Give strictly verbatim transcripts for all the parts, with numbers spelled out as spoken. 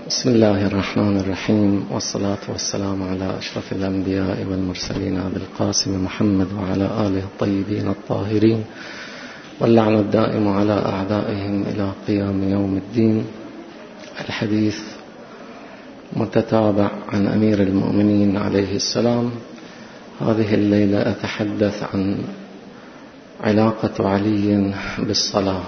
بسم الله الرحمن الرحيم، والصلاة والسلام على أشرف الأنبياء والمرسلين أبي القاسم محمد وعلى آله الطيبين الطاهرين، واللعنة الدائم على أعدائهم إلى قيام يوم الدين. الحديث متتابع عن أمير المؤمنين عليه السلام. هذه الليلة أتحدث عن علاقة علي بالصلاة.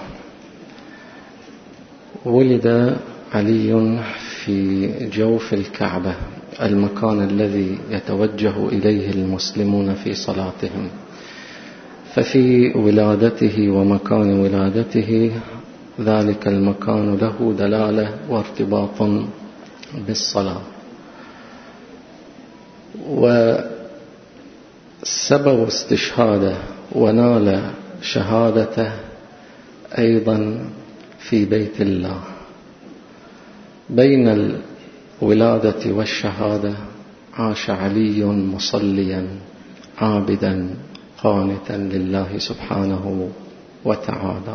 ولد علي في جوف الكعبة، المكان الذي يتوجه إليه المسلمون في صلاتهم، ففي ولادته ومكان ولادته ذلك المكان له دلالة وارتباط بالصلاة. وسبب استشهاده ونال شهادته أيضا في بيت الله. بين الولادة والشهادة عاش علي مصليا عابدا قانتا لله سبحانه وتعالى.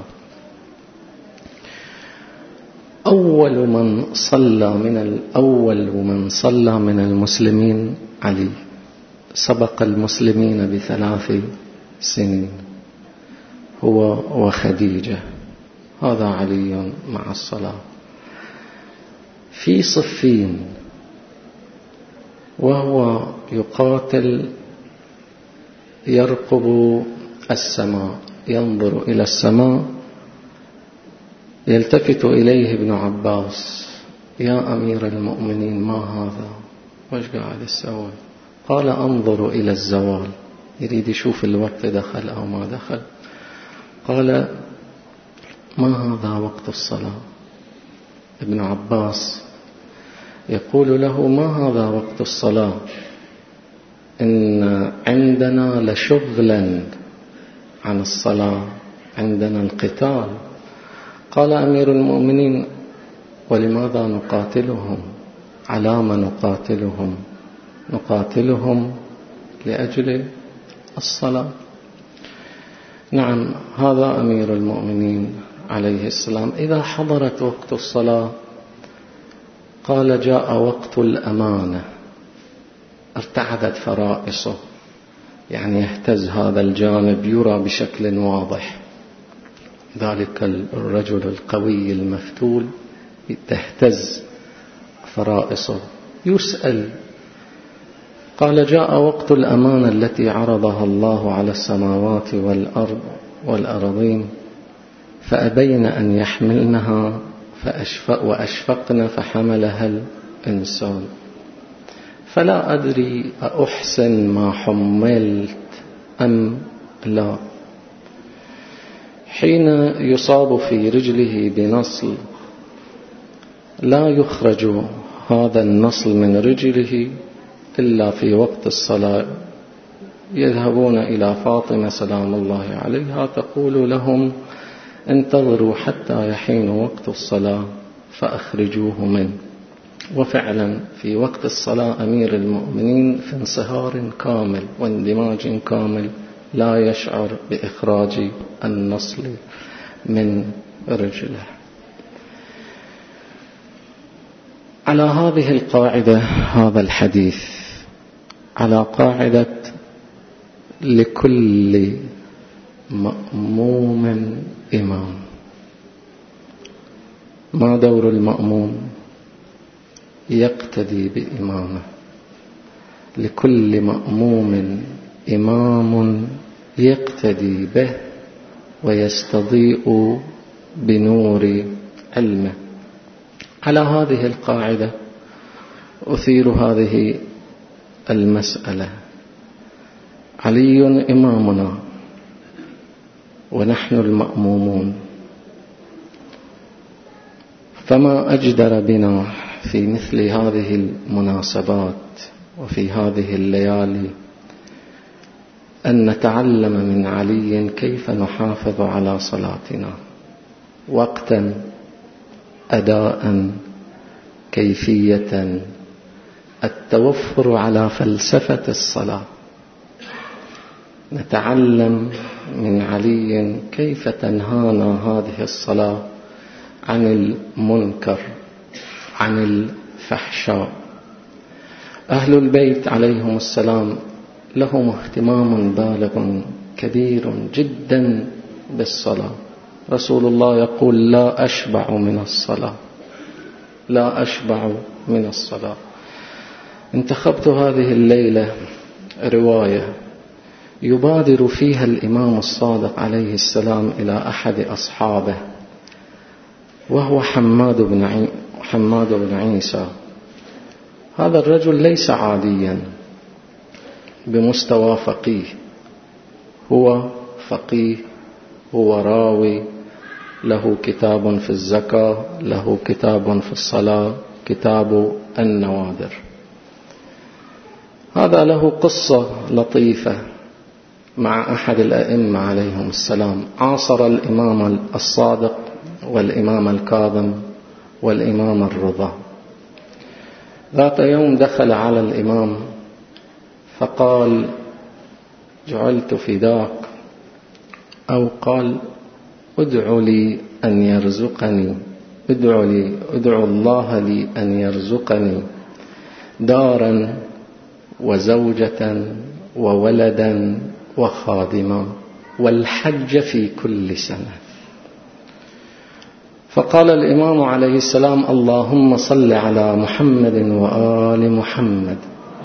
أول من صلى من الأول من صلى من المسلمين علي، سبق المسلمين بثلاث سنين هو وخديجة. هذا علي مع الصلاة في صفين، وهو يقاتل يرقب السماء، ينظر إلى السماء، يلتفت إليه ابن عباس: يا أمير المؤمنين، ما هذا؟ وش قاعد يسوي؟ قال: أنظر إلى الزوال. يريد يشوف الوقت دخل أو ما دخل. قال: ما هذا وقت الصلاة؟ ابن عباس يقول له: ما هذا وقت الصلاة؟ إن عندنا لشغلا عن الصلاة، عندنا القتال. قال أمير المؤمنين: ولماذا نقاتلهم؟ على ما نقاتلهم؟ نقاتلهم لأجل الصلاة. نعم، هذا أمير المؤمنين عليه السلام. إذا حضرت وقت الصلاة قال: جاء وقت الأمانة. ارتعدت فرائصه، يعني يهتز هذا الجانب، يرى بشكل واضح. ذلك الرجل القوي المفتول تهتز فرائصه. يسأل، قال: جاء وقت الأمانة التي عرضها الله على السماوات والأرض والأرضين، فأبين أن يحملنها فأشفق وأشفقن فحملها الإنسان. فلا أدري أحسن ما حملت أم لا. حين يصاب في رجله بنصل، لا يخرج هذا النصل من رجله إلا في وقت الصلاة. يذهبون إلى فاطمة سلام الله عليها، تقول لهم: انتظروا حتى يحين وقت الصلاة فأخرجوه منه. وفعلا في وقت الصلاة أمير المؤمنين في انصهار كامل واندماج كامل، لا يشعر بإخراج النصل من رجله. على هذه القاعدة هذا الحديث، على قاعدة لكل مأموم إمام. ما دور المأموم؟ يقتدي بإمامه. لكل مأموم إمام يقتدي به ويستضيء بنور علمه. على هذه القاعدة أثير هذه المسألة. علي إمامنا ونحن المأمومون، فما أجدر بنا في مثل هذه المناسبات وفي هذه الليالي أن نتعلم من علي كيف نحافظ على صلاتنا، وقتا، أداء، كيفية، التوفر على فلسفة الصلاة. نتعلم من علي كيف تنهانا هذه الصلاة عن المنكر عن الفحشاء. أهل البيت عليهم السلام لهم اهتمام بالغ كبير جدا بالصلاة. رسول الله يقول لا أشبع من الصلاة، لا أشبع من الصلاة. انتخبت هذه الليلة رواية يبادر فيها الإمام الصادق عليه السلام إلى أحد أصحابه، وهو حماد بن عي... حماد بن عيسى. هذا الرجل ليس عاديا بمستوى فقيه، هو فقيه، هو راوي، له كتاب في الزكاة، له كتاب في الصلاة، كتاب النوادر. هذا له قصة لطيفة مع أحد الأئمة عليهم السلام. عاصر الإمام الصادق والإمام الكاظم والإمام الرضا. ذات يوم دخل على الإمام فقال جعلت فداك، أو قال ادعو لي أن يرزقني، ادعو لي ادعو الله لي أن يرزقني دارا وزوجة وولدا وخادما والحج في كل سنة. فقال الإمام عليه السلام اللهم صل على محمد وآل محمد.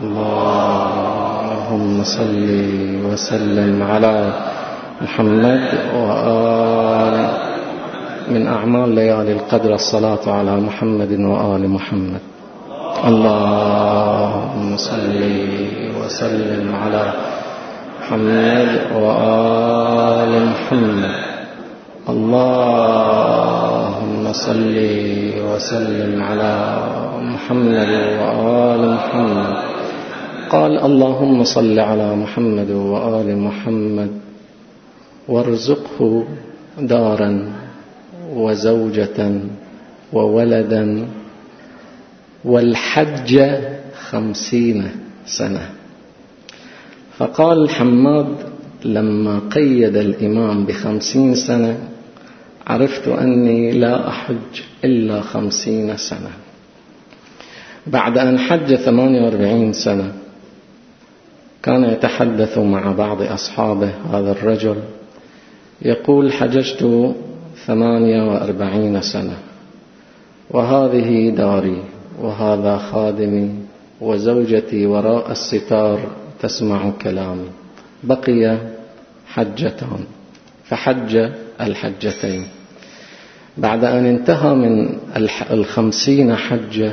اللهم صل وسلم على محمد وآل. من أعمال ليالي القدر الصلاة على محمد وآل محمد. اللهم صل وسلم على محمد وآل محمد. اللهم صل وسلم على محمد وآل محمد. قال اللهم صل على محمد وآل محمد وارزقه دارا وزوجة وولدا والحج خمسين سنة. فقال حماد لما قيد الإمام بخمسين سنة عرفت أني لا أحج إلا خمسين سنة. بعد أن حج ثمانية وأربعين سنة كان يتحدث مع بعض أصحابه هذا الرجل يقول حججت ثمانية وأربعين سنة وهذه داري وهذا خادمي وزوجتي وراء الستار تسمع كلامي. بقي حجتان فحج الحجتين. بعد أن انتهى من الخمسين حجة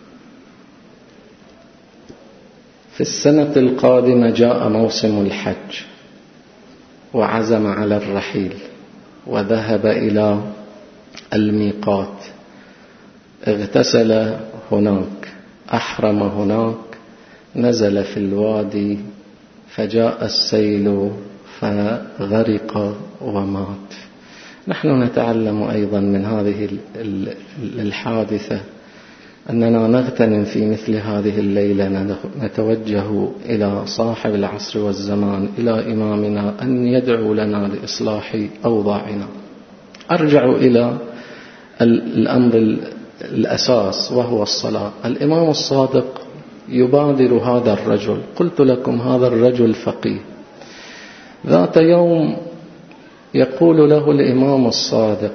في السنة القادمة جاء موسم الحج وعزم على الرحيل وذهب إلى الميقات. اغتسل هناك، أحرم هناك، نزل في الوادي فجاء السيل فغرق ومات. نحن نتعلم أيضا من هذه الحادثة أننا نغتنم في مثل هذه الليلة، نتوجه إلى صاحب العصر والزمان، إلى إمامنا أن يدعو لنا لإصلاح أوضاعنا. أرجع إلى الأمر الأساس وهو الصلاة. الإمام الصادق يبادر هذا الرجل. قلت لكم هذا الرجل فقيه. ذات يوم يقول له الإمام الصادق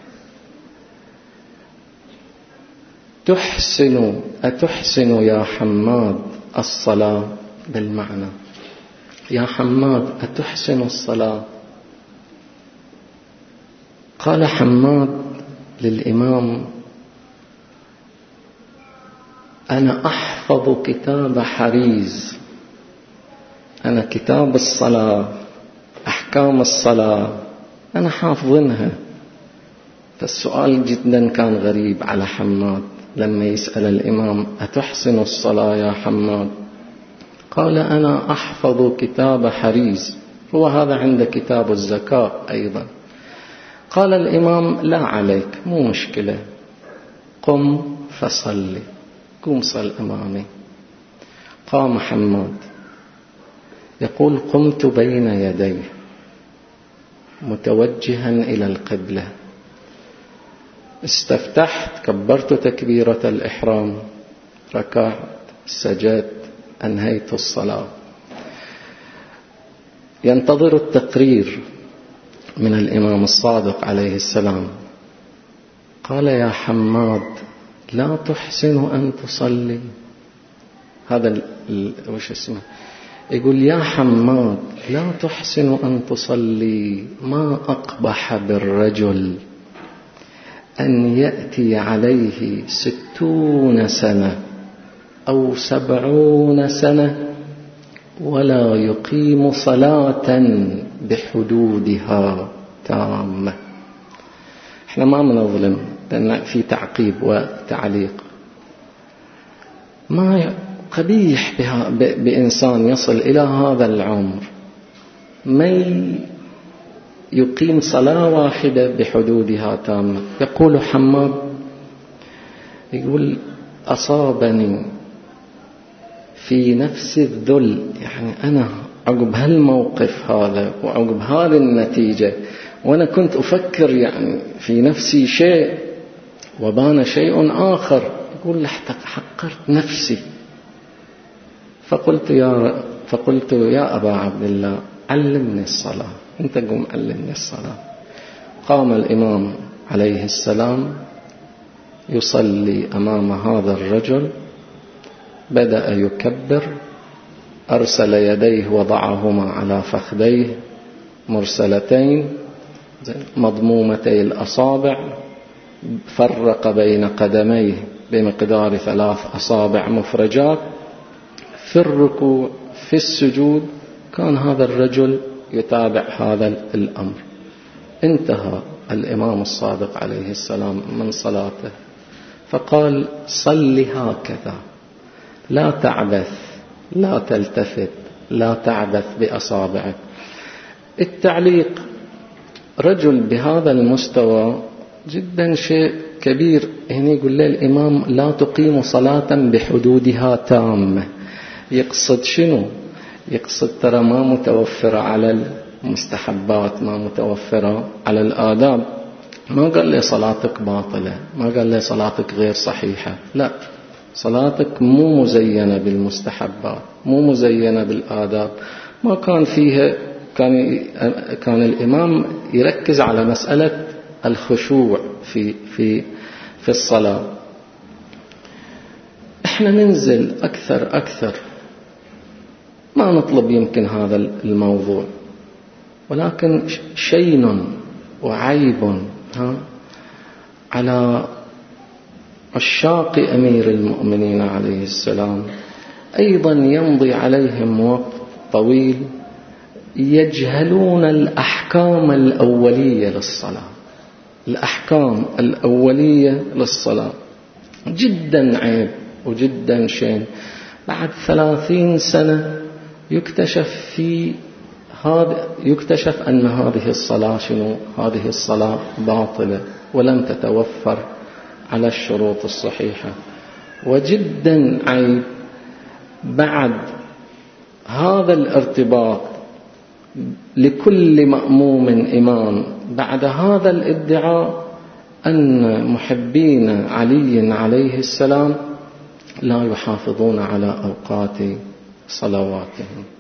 تحسن أتحسن يا حماد الصلاة؟ بالمعنى يا حماد أتحسن الصلاة؟ قال حماد للإمام أنا أحفظ كتاب حريز، أنا كتاب الصلاة أحكام الصلاة أنا حافظنها. فالسؤال جدا كان غريب على حماد لما يسأل الإمام أتحسن الصلاة يا حماد؟ قال أنا أحفظ كتاب حريز، هو هذا عند كتاب الزكاة أيضا. قال الإمام لا عليك، مو مشكلة، قم فصلي، قم صل أمامي. قام حماد يقول قمت بين يديه متوجها إلى القبلة استفتحت، كبرت تكبيرة الإحرام، ركعت، سجدت، أنهيت الصلاة. ينتظر التقرير من الإمام الصادق عليه السلام. قال: يا حماد لا تحسن أن تصلي. هذا وش اسمه؟ يقول: يا حماد لا تحسن أن تصلي، ما أقبح بالرجل أن يأتي عليه ستون سنة أو سبعون سنة ولا يقيم صلاة بحدودها تامة. احنا ما بنظلم، لأن في تعقيب وتعليق. ما قبيح بإنسان يصل إلى هذا العمر ما يقيم صلاة واحدة بحدودها تامة. يقول حماد، يقول: أصابني في نفس الذل، يعني أنا عقب هالموقف هذا وعقب هذه النتيجة وأنا كنت أفكر يعني في نفسي شيء وبان شيء آخر. يقول: لحتى حقرت نفسي. فقلت يا فقلت يا أبا عبد الله علمني الصلاة، أنت قم علمني الصلاة. قام الإمام عليه السلام يصلي أمام هذا الرجل، بدأ يكبر، أرسل يديه وضعهما على فخذيه مرسلتين مضمومتي الأصابع، فرق بين قدميه بمقدار ثلاث أصابع مفرجات. في الركوع في السجود كان هذا الرجل يتابع هذا الأمر. انتهى الإمام الصادق عليه السلام من صلاته فقال: صل هكذا، لا تعبث، لا تلتفت، لا تعبث بأصابعك. التعليق: رجل بهذا المستوى جدا شيء كبير. هنا يقول له الإمام: لا تقيم صلاة بحدودها تامة. يقصد شنو؟ يقصد ترى ما متوفرة على المستحبات، ما متوفرة على الآداب. ما قال لي صلاتك باطلة، ما قال لي صلاتك غير صحيحة، لا، صلاتك مو مزينة بالمستحبات، مو مزينة بالآداب. ما كان فيها، كان كان الإمام يركز على مسألة الخشوع في في في الصلاة. احنا ننزل أكثر أكثر، ما نطلب يمكن هذا الموضوع، ولكن شين وعيب ها على عشاق أمير المؤمنين عليه السلام. أيضا يمضي عليهم وقت طويل يجهلون الأحكام الأولية للصلاة. الأحكام الأولية للصلاة جدا عيب وجدا شين. بعد ثلاثين سنة يكتشف في هذا يكتشف أن هذه الصلاة شنو؟ هذه الصلاة باطلة ولم تتوفر على الشروط الصحيحة. وجدا عيب بعد هذا الارتباط لكل مأموم إمام بعد هذا الادعاء أن محبين علي عليه السلام لا يحافظون على أوقات صلواتهم.